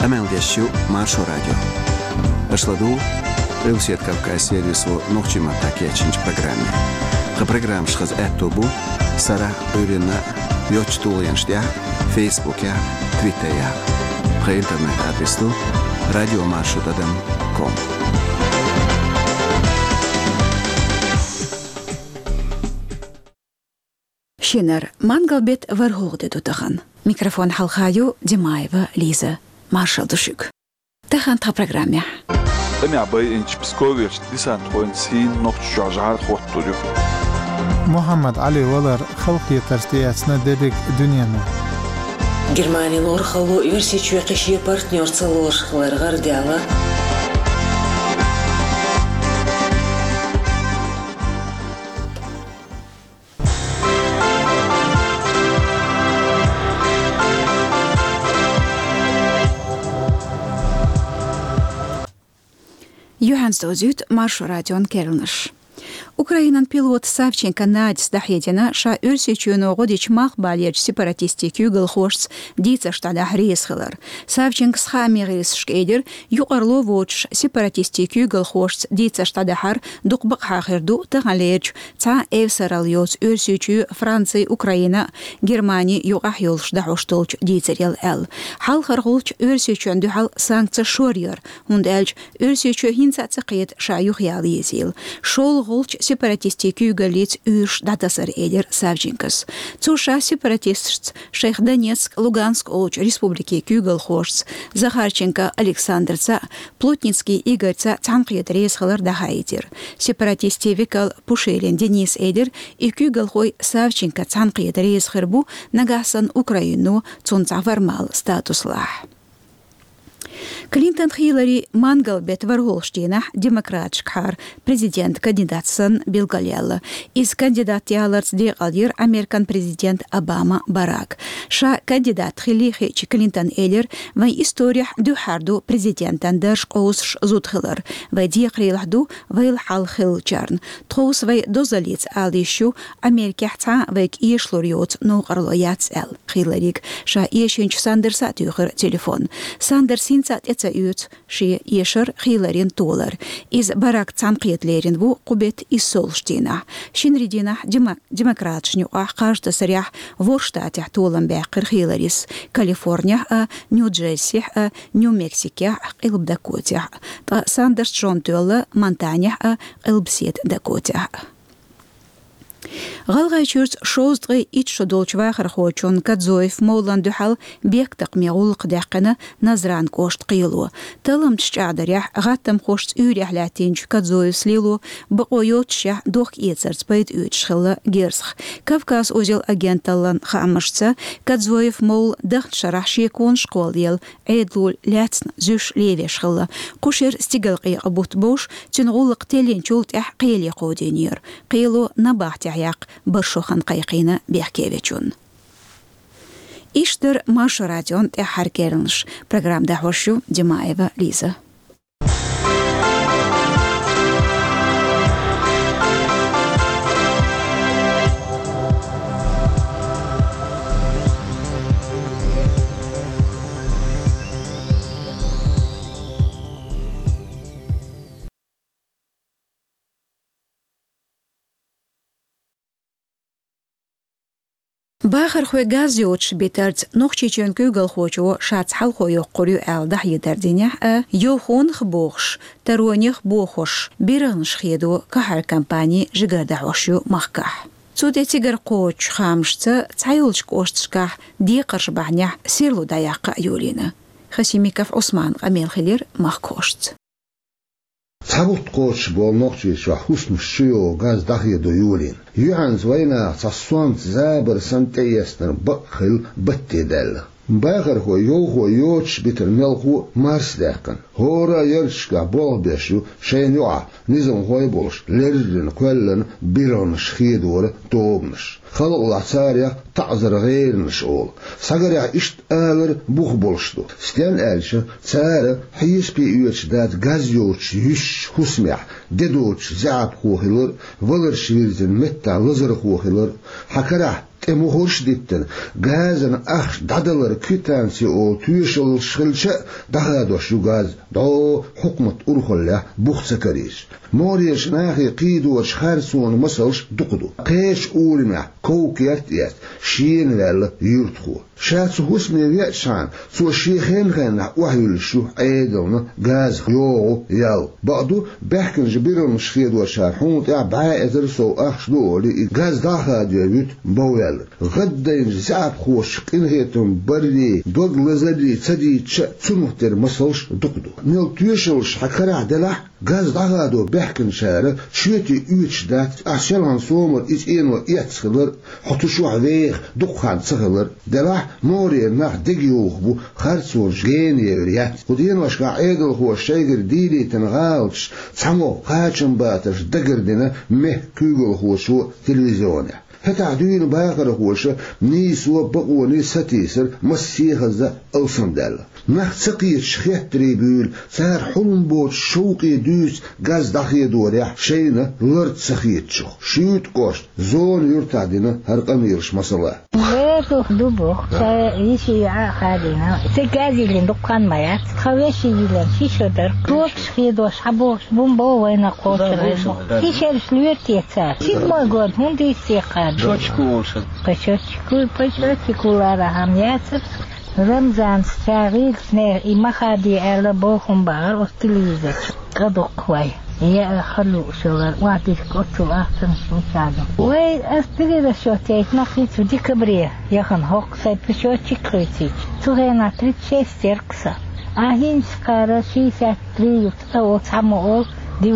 Амелдещу Маршо радио. Ашладу Ревсет Кавказ сервису Нохчима Такечинч программе. Программ шхаз эттобу Сара Урина Йочтулянштя Фейсбуке Твиттере. По интернет-адресу radiomarshutadam.com. Шинер мангалбет варгугды тутахан. Микрофон халхаю Димаева Лиза. Маршал Душук. Тахан та программе. محمد علي ولر خلقي ترتياتنا ديرك دنيانا Германия лорхалу версичу якши партнёрца лорхлар гардяла. Юханс дозют Маршо радион Кернаш. Украинан пилот Савченко Надис Дахедина ша үрсечуно годич мах балеж сепаратисти кюгл хошц дица штада хресхлар. Савченко схамирис шкедер юқарло воч сепаратисти кюгл хошц дица штада хар дукбак хахерду тагалеж ца эвсаралйос үрсечу Франция, Украина, Германия юqах юлш дахоштолч дицерел эл. Хал харгулч үрсечун духал санкция шорьер ундэлж үрсечу хинцаца қиет ша юхялизил. Шол гулч сепаратисти кюгалиц үрш датасар эдер Савченкос. Цуша сепаратистс Шейх Донецк, Луганск олч республики кюгал хошц. Захарченко Александрца, Плотницкий Игорьца цанқиет рейсхалар дахаитер. Сепаратисти Викал Пушерин Денис эдер и кюгал хой Савченко цанқиет рейсхарбу нагасан Украину цунца формал статуслах. Клинтон Хиллари мангалбет варголштина демократшк хар президент кандидатсан Билгалела. Из кандидат яларц дегалдир американ президент Обама Барак. Ша кандидат Хиллихи Клинтон Эллер вай история духарду президентан дерш коусш зутхилар. Вай диакрилахду вай хал хилчарн. Тхоус вай дозалиц алишу америкахца вай ишлориот ноғарлояц эл. Хилларик ша иешенч Сандерса тюхер телефон. Сандерсин эца ют ши ешер хиларин толар из барак цанқиетлерин ву кубет из солштина шинридина демократшню каждый сарях в штате толам бекер хиларис Калифорния Нью-Джерси Нью-Мексике Илб-Дакоте Сандерс Джонтуэлла Монтания Илбсет Дакоте غالغايشورز شوزدغي إتشدولش واخر خوچون كدزويف مولان دوحال بيك تقميغول قداقنا نظران كوشت قيلو تلم تشعدريح غاتم خوشت يوريح لاتينج كدزويف سليلو بقويوتشيح دوخ إيتسرز بيت يوتشخلا جيرسخ كافكاس أوزيل أجنتالان خامشتسا كدزويف مول دخت شرح شيكون شقوليل عيدلول لاتسن زوش ليليشخلا قشير استيقلقي أبوت بوش تنغولق تيلين شولت إح قيلي قودينير قيلو نباحتي ياق برشوخن قيقينا بيحكيويتشون. إشتر Маршо радион تحر كيرنش. Программ دهوشو Димаева Лиза. باخر خوی گازیوچ بیترد نخچی چون کوگل خوچو شات حل خوی قریو ال ده یدردینه یو خون خبوخش ترونیخ بوخش بیرنش خیدو که هر کمپانی جگرده عشو مخکه. سوده تیگر قوچ خامشت تایولش کوشتشکه دیقرش بعنیه سیرلو دایق یولینه. خسیمیکف عثمان قمیل خلیر مخکوشت. Цагут коч болнокчи ша хусм шио газ дахи до юлин. Юхан звайна цасуан забер сантеястер бахил баттедел. Багар хо йоч битер мелху марс дахкан. Хора яршка бол бешу шейнуа низм хой болш лердин квеллен бирон шхидор тообнш. خلق العصارية تعذر غير مشغول سجرع إشت آلر بوخ بولشتو ستيان آلشة تسارة حيس بيوش داد غازيوش يش خسمع ددوش زعب خوخلر ولر شويرزن متع لزر خوخلر حكرع تمهرش ديتن غازن أخش دادلر كيتانسي أو تيشل شلشة دهادو شو غاز دو حكمة أرخلة بوخسكريش موريش ناخي قيدو وشخارسون مسلش دقدو قيش أولنا كوكيات يات شين لال يرتخو شاتسو هسمي ويأتشان سو شيخين خينا وحيل شو عيدلنا غاز يوغو يال بعدو بحكن جبيرو مشخيد وشارحون تاع بعائزر سو أخش دولي غاز داخل يبيت بويل غدين زعب خوش قنهيتم بري دوغ لزلي تدي تسمهتر مسلش دقدو نيل تيشلش حكرا دلح غاز داخل بحكن شارع شيتي يوتش دات أشيلان سومر إينو يتسخلر حتو شو عويخ دقخان تسخلر دلح موري ناخ دقيوخ بو خارسور جين يوريات قدين وشكا عيدل هو الشيغر ديلي تنغالش تسمو قاچن باتش دقر دينا مه كوغل هو شو تلفزيونه فتعدين باقر هوش نيسو بقوني ستيسر مسيخ ذا أوسندل نخ سقيت شخيت تريبول سار حلم بوت شوقي دوس غاز داخي دوريح شينا لرد سخيت شو شيت قوش زون يرتعدنا هرقم يرش مصلا ويتو دوبو يشي خادينا سكازي لندقان مايات خواشي يلان شيشودر توكش خيدوش حبوش بومبو وينا قوتر تيشير سلويرتي يتسار سيد موغون هندي سيقاد Пачочкулара хамьяцер Рамзан стягил снег и махади эла бохум бар остилизер кадоквай я халу шулар ватиш котул ахтан шучадо вей астилиза шотейт нахит в декабре яхан хок сай пачочек крытич тугена 36 серкса ахин скара 63 от самоол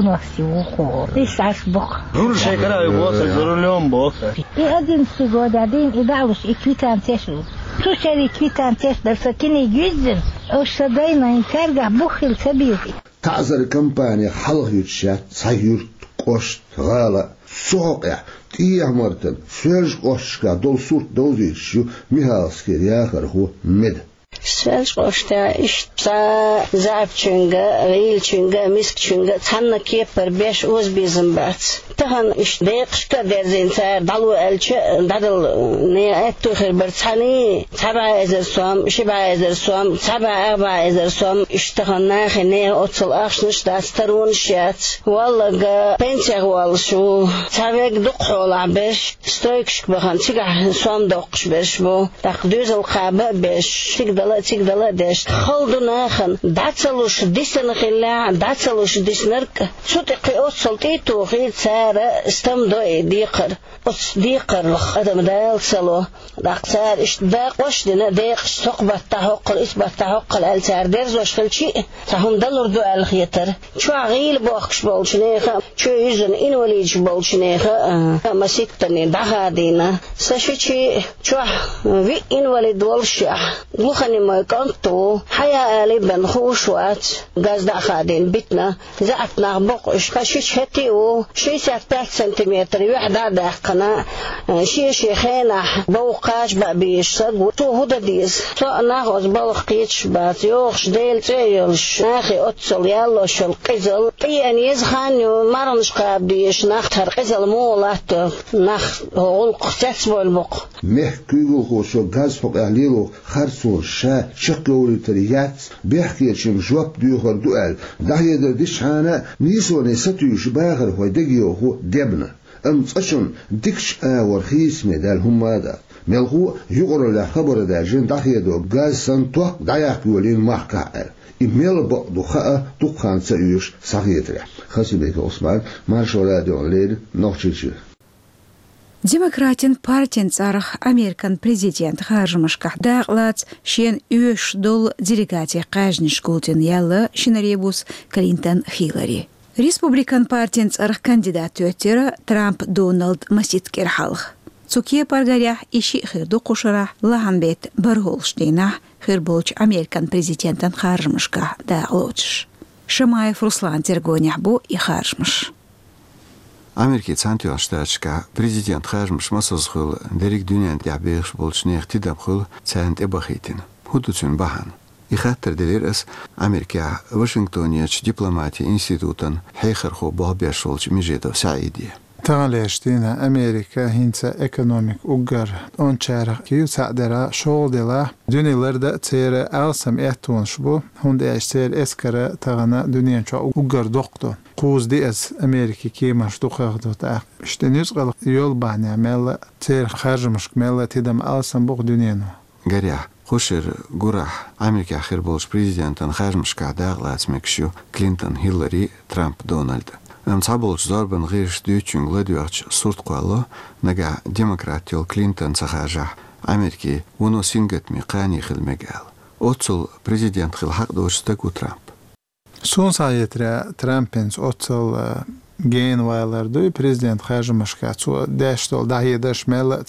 90 лишь аж бог. Рушай краю босса, за рулем босса. И 11 год, и далуш, и квитанцешу. Слушали квитанцеш, да сакини гюзден, уж садайна и карга бухил сабил. تعذر كمباني حلق يتشات سيور قوش غالا سوقع تيه مرتن سوالش قوشكا دول صورت دوزي شو ميهالسكي رياخر هو مد سوالش قوشتا اشتا زعب چنگا غيل چنگا مسك چنگا تحنا كيبر بيش اوز بيزن بات تهن اش ديقشكا درزين تار دلو الچ دادل ني اتو خير برتحاني تبع ازر سوام شبع ازر سوام تبع اربع ازر سوام اشتهن ناخي ني اوتل اخشنش داسترون شيات والله بنتيغ والشو تبعك دقحول عبش ستويكشك بخان تيقع سوام دوقش بش بو تاقدوز القابة بش تيقدلا داشت خلدو ناخن داتسلوش ديسن خلا داتسلوش ديسنرك سوتقي اوتسل تيتو خيل سارة استمدو ديقر اوتس ديقر ادم دايل سلو داقسار اشتداق وشدنا ديقش سقبت تحقل اسبت تحقل السار ديرزوش خلشي تهم دلور دو الخيتر شو عغيل بوخش بولشنيخا شو يزن انوليج بولشنيخا مسيكتني دهادينا سشيشي شو في انوليد والشيح وخني ما كنتو حيا آلي بنخوشوات غاز داخادين بيتنا زعتنا بقش كشيش هتيو شي 3 سنتيمتر وحدة داقنا شي شيخينا بوقاش بابيش سقو تو هدا ديز تو ناغوز بلقيتش بات يوخش ديل تيولش ناخي اتسل يالوش القزل قيان يزخانيو مرنش قابديش ناختر قزل مولاتو ناخ غلق تسبو البق محكيغو خوشو غاز فوق اهليلو خرسو شا شقلو لتريات بيحكي شم جواب ديوخر دوال داهي دردش حانا نيسو نيستو شباغر هو دقيو هو ديبنا تشن ديكش ورخيس مدال هم هذا ملغو يقرأ لخبر دا جن داهي دو غاز سنتوق داياك ولين محكا إيميل بعضو خاء دقان سيوش صغيرة خاسي بيك عثمان مارشو راديو ليل نوخشيشي Демократин партиян царах Американ президент Харжмашках дағлац шен үш дол делегатия қажниш гулден ялы шинаребус Клинтон Хиллари. Республикан партиян царах кандидат өттері Трамп Дональд Маситкер халық. Цуке паргарях иши хирду қушарах лаханбет барголштейнах хирболч Американ президентан Харжмашках дағлоч. Шамаев Руслан Тергонях бу и Харжмаш. Америки цантио штатчка президент Харжмаш масозхул дерек дюнян дябеш болчне ихтидабхул цант эбахитин. Худуцун бахан. И хаттер делерес Америка Вашингтонияч дипломатия институтан хейхерху бахбешолч мижедов саиди. تغليشتينا أمريكا هنسا إيكونوميك أوغر أنشار كيو سعدرا شغل دلا دوني لردا تير ألسم إيتون شبو هند إيشتير إسكرا تغنا دونيان شو أوغر دوقتو قوز دي أس أمريكا كيماش دوقاقدو تاق اشتنيش غلق يول بانيا ميلا تير خارج مشك ميلا تيدم ألسم بوق دونيانو غريا خوشر غورح أمريكا آخر بولش بريزيدنتن خارج مشك عداغ لاتمكشيو كلينتون هيلاري ترامب دونالد صعبولش ضربن غيرش دوتشن غلاديوش صورت قوالو نجا ديمقراط يول كلينتون سخارجح أمريكي ونو سينجت ميقاني خل مجال أوتسل بريزيدنت خل حق دوشتكو ترامب سون سايترا ترامبينز أوتسل جين وايلردو بريزيدنت خارج مشكاتو داشتول داهيداش ميلا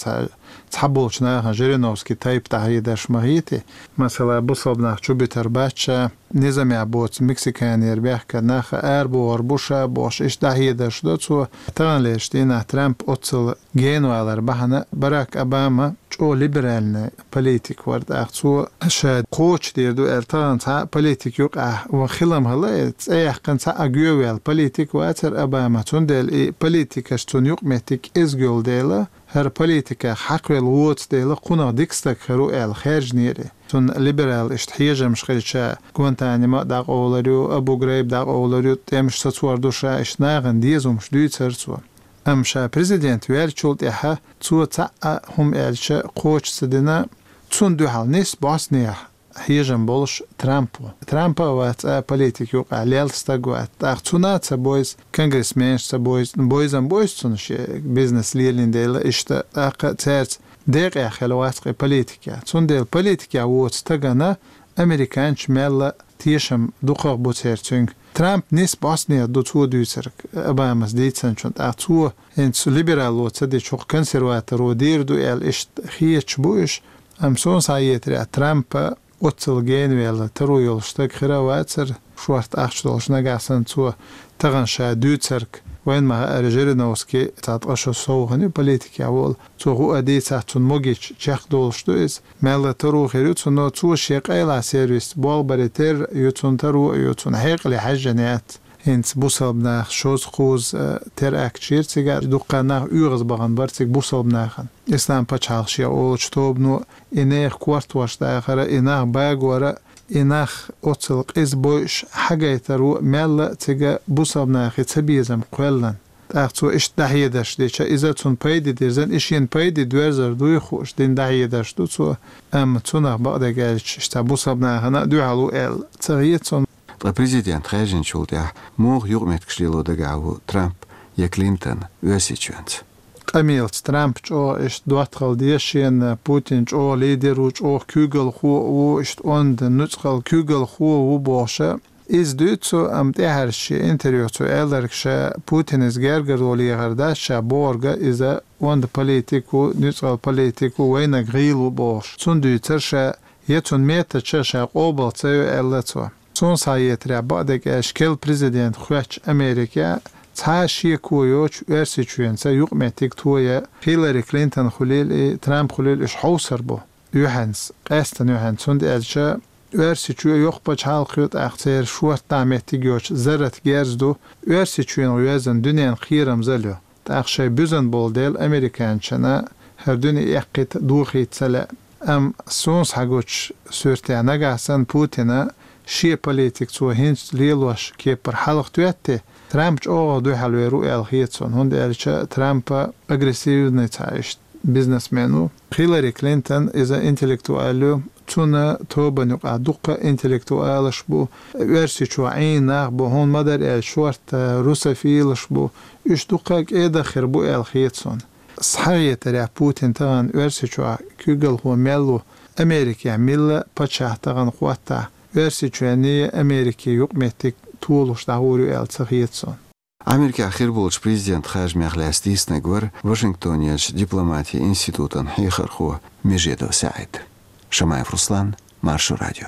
تحبولش ناها جيرينوفسكي تايب داهيداش مغيتي مثلا بصلبناخ جوبيتر باتشا نظام عبوت مكسيكان يربيح كناخ أربو وربوشا بوش إش داهيداش دوتسو تغنليشتينا ترامب أوتسل جين وايلر بحنا باراك أوباما جو ليبرالنا بوليتيك ورد أخصو شاد قوش ديردو التغن تا بوليتيك يوقع وخلم هلا تسيح كان تا أجيوال بوليتيك واتر أوباما تندل بوليتيكاش تون يقمتك إزجول ديلا هر بوليتيكا حق الووت ديلا قنا ديكستك خرو الخارج نيري تون ليبرال اشتحيجة مش خيشا كونتانيما داق أولاريو أبو غريب داق أولاريو تيمش تتواردوشا اشناغن ديزو مش دوي ترسوا أمشا بريزيدنت ويرشولت إحا تسوى تاقا هم إلشا قوش سدنا تسون دو حال نيس باسنيح هيجن بولش ترامبو وات بوليتيك يوقع ليلستاق وات تاقتونات سبويز كونغرسمنش سبويز بويزن تسونش بيزنس ليلين ديلا اشتا تاقا تيرت ديق خلواتقي بوليتيكا تسون ديل بوليتيكا ووت تاقنا أمريكانش ميلا تيشم دوقاق بوتيرتونغ ترامب نيس باسنيا دو تو دوسرك أبامس ديتسن شونت أعطوه إنس ليبرالو تسدي شوق كونسيرواتر ودير دو إل إشت خيتش بوش أمسون سايتري ترامب أوتسل جين ويلا ترو يولشتك خراواتر شوارت أخشدولش نقاسن تو تغنشا دوتسرك وين ما أرجيرينوسكي تاتقشو سوغني بوليتيكي أول تو هو أدي تاتون موجيش تشيخ دولشتو إز مالا ترو خيرو تنو تو شيق أيلا سيرويس بول بريتر يوتون ترو يوتون حيق لحجنيات هنس بوصل بناخ شوز خوز تر أكتشير تيجار دوقا ناخ يغز بغن برتك بوصل بناخن إسلام بچالشي أول شتوبنو إناخ كوارت واشتا آخر إناخ باق ورا إناخ أوتسلق إز بوش حاجة ترو مالا تيجا بوصل بناخي تبيزم قولن تاقتو إش داهية داش ديشا إذا تون بايدي ديرزن إشين بايدي دوارزر دوي خوش دين داهية داش دو تو أم توناخ بقدا قالش إشتا بوصل بناخنا دو علو إل تغييتون Президент Хайжин Чулдя мог юрмет кшлило дагаву Трамп я Клинтон Весичвенц. Камилт Трамп чо иш дуатхал дешен Путин чо лидеру чо кюгел ху иш онд нуцхал кюгел ху боша из дютсо ам tehерши интервьюцо элдеркше Путин из гергердоли гардаша борга иза онд политику нуцхал политику вейна грилу бош цун дютсерше يتون ميتا تشاشا قوبل تسيو إلتو سون سايتريا بعدك أشكال بريزيدنت خوش أمريكا تاشي كويوش ويرسي تشوينسا يقمتك تويا هيلاري كلينتون خليل ترامب خليل إش حوصر بو يوهانس قاستن يوهانس سوند ألشا ويرسي تشوي يقبج حالقيوت أختير شوات تعميتك يوش زرت جيرزدو ويرسي تشوين ويازن دنيا خيرم زليو تأخشي بوزن بول ديل أمريكان شنا هر دوني إقيت دوخي تسلا أم سونس حقوش سورتي نجاسن بوتينا شيء بوليتيك تو هنش ليلوش كيبر حلق تويتي ترامب أو دو حلويرو الخيتسون هند ألشا ترامب أغريسيف نتعيش بيزنس مانو هيلاري كلينتون إذا انتلكتوالو تونا توبا نقع دقة انتلكتوالش بو ورسي شو عين بو هون مدر الشورت روسفيلش بو إيش دقة إيدا خربو الخيتسون صحيح ترى بوتين تغن ورسي شو كيغل هو ميلو أمريكا ميلا بچه تغن قواتا ورسي شو يعني أمريكا يقمتك طولش دهورو التغييتسون Америка آخر بولش президент خارج مغلاستيس نقور واشنطنيش دبلوماتي انستيتوتن حيخر خو مجيدو سعيد شمايف رسلان مارشو راديو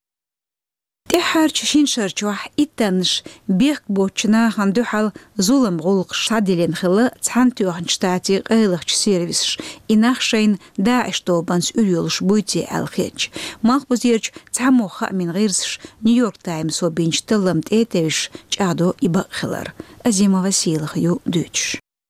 تحر تشين شرجوح إتنش بيك بوچنا خندو حال ظلم غلق شادلين خلا تحنتو خنشتاتي غيلخ سيرفيسش إناخشين داعش توبانس أريولش بويتي الخيج ماخبوزيرج تحموخا من غيرسش نيويورك تايمز وبينش تلمت إيترش جادو إبا خلر أزيما وسيلخ يو دوتش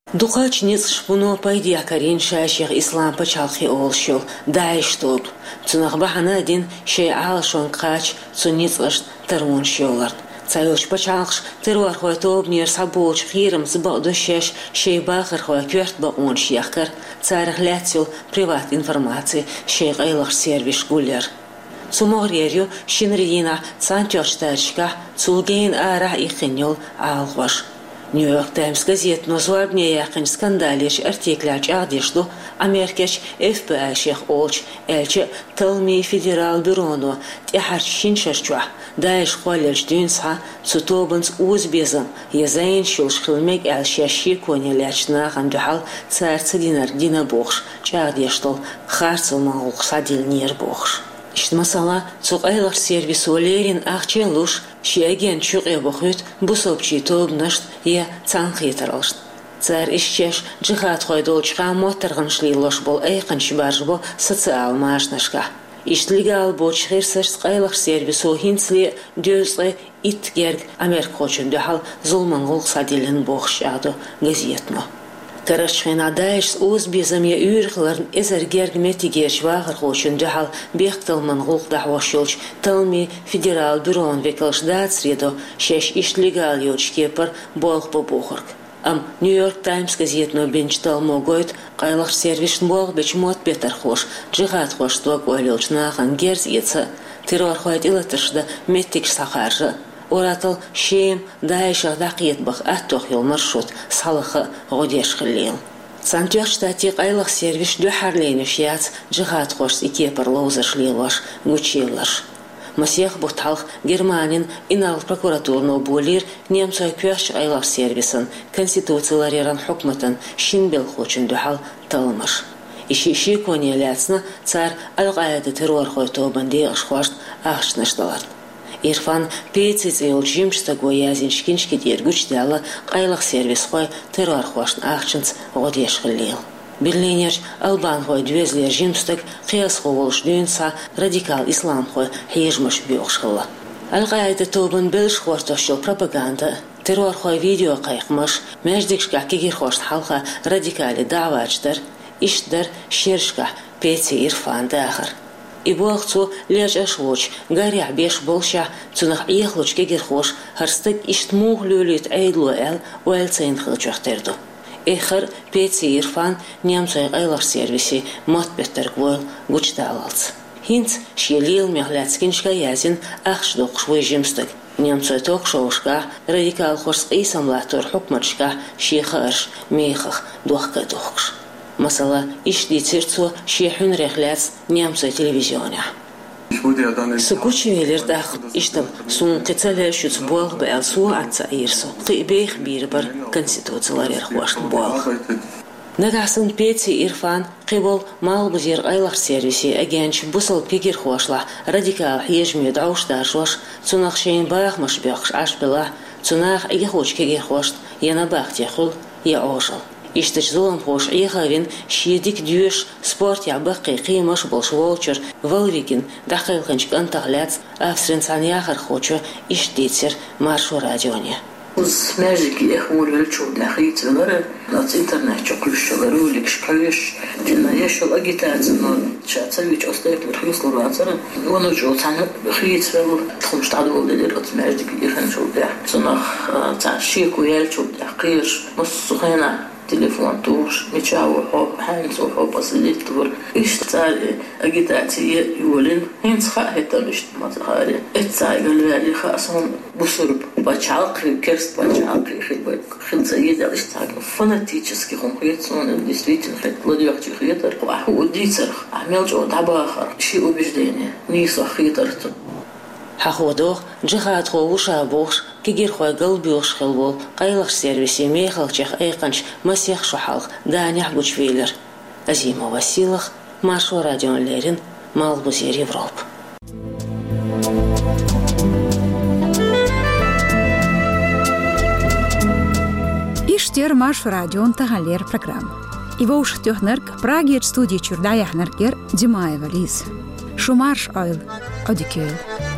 Духач ниц шпуно пайди акарин шаших ислам пачалхи олшил даиш тоб. Цунах бахана один шей алшон кач цуниц лашт тарун шиолард. Цайлш пачалхш теруар хой тоб нир саболч хирам сбаудушеш шей бахар хой кверт ба он шияхкар царах лятсил приват информации шей гайлах сервис гулер. Суморьерю шинрина цантёрштачка цулгейн ара ихиньол алхваш. Нью-Йорк Таймс газет название яхын скандалиш артикляч агдишлу Америкач ФБИ шех олч элче талми федерал бюрону тяхарчин шашчуа даиш хвалеш дюнса цутобанс узбезам язайн шулшхилмек элшаши конелячна хандухал царца динар дина бохш чагдиштол харцл маух садил нир бохш. Ишмасала цугайлар сервис олерин ахчелуш шиаген чугы бохут бусопчи тобнашт я цанхитарлшт. Цар ишчеш джихад хойдолчка моторган шлилош бол айканч баржбо социал машнашка. Иштлигал бочхирсаш цугайлар сервис охинсли дёсле итгерг Америкочун дехал зулмангол садилен бохшаду газетно. Карашхина даиш узбезам я юрхларн эзергерг метигерш вахар хочун дехал бехтал мангол дахвашулч талми федерал бюрон векалш дацредо шеш ишлигал йочкепар болх побохорг. Нью-Йорк Таймс газетно бенчтал могойт кайлах сервишн болх бечмот бетар хош джигат хош туак ойлч нахан герз еца террор хойт илатышда метик сахаржа. Оратал шем даиша дақиет бах аттох йол маршрут салха годеш хлил. Цантер штати кайлах сервис духарлейнеш яц джигат хош икепар лоузаш лилаш гучилаш. Масех бухталх Германин инал прокуратурно булир немцой квеш айлах сервисан конституциялареран хукматан шинбел хочун духал талмаш. Иши конеляцна цар алгайда террор хойто банди ашхвашт ахшнашталар. Ирфан пейцец елжимшта гоязин шкиншки дергуч дяла кайлах сервис хой террор хвашт ахчинц годеш хлил. Берлинер албан хой двезлер жимстак қияс ховолш дюнса радикал ислам хой хежмаш бёхшхла. Алгайда тобан белш хвартошил пропаганда террор хой видео кайхмаш междикшка кигирхошт халха радикали давачтар иштдар шершка пейци Ирфан дахар. И болхцу леж эшлоч, гаря беш болша, цунах иехлоч кегерхош, харстык иштмух люлит эйдлу эл, уэлцейн хылчахтерду. Эхар пейци Ирфан немцой айлар сервиси матбеттер гвойл гучдалалц. Хинц шелил мехляцкиншка язин ахшдук швыжимстык. Немцой токшоушка радикал хорс исамлатор хукмачка шихарш мейхах дуахка духкш. Масала ишли цирцу шехун рехляц немцой телевизионя. Сукучи велердах иштам сун кецалешуц болх бэлсу атца ирсу. Қибейх бирбар конституциялар эрхвашт болх. Нагасын пейци Ирфан қибол мал бузер айлах сервиси агенч бусал пигер хвашла радикал хежми дауштар шош цунах шейн бахмаш бяхш ашбела цунах игехоч кегер хвашт яна бахтехул я ошал. Иштыч золом хош иехавин шиедик дюш спорт я бақи қимаш болшволчер валвикин дахайлханчик антагляц австринцан яхар хочо иштицер маршу радионе. Uz meziki ehmurul çok dahiyetler, nat internet çok lüşçaları ulikşkaliş, cinayet yol agitasyonu, çatsaviç ostayıklar hırslı bazıları, onu çok tanı hıyetler bu tımştadı oldular az meziki ehmurul çok dah. Sonra taşıya koyal çok dahiyir, musuhena telefon tuş, meçavu hop, hansı hop asılit tur. İşte agitasiye yolun hens hahetan işte mazhari. Etsaygıları khasım bu sorup бачалки, керст бачалки, хилцаедал иштаг фанатически конкретно действительно владеет хитер, а удицер, а мелчо табахар, ши убеждения, не сахитер. Хаходох джихад ховуша бохш кигир хой галбюш хелвол кайлах сервиси мехалчах айканч масех шахалх данях гучвейлер. Азима Василах, Маршу Радион Лерин, Малбузер Европ. Иштер Марш Радион Тагалер программ. Его уж тёхнерк Прагер студии Чурдаяхнергер Димаева Лиз. Шумарш ойл одикёл.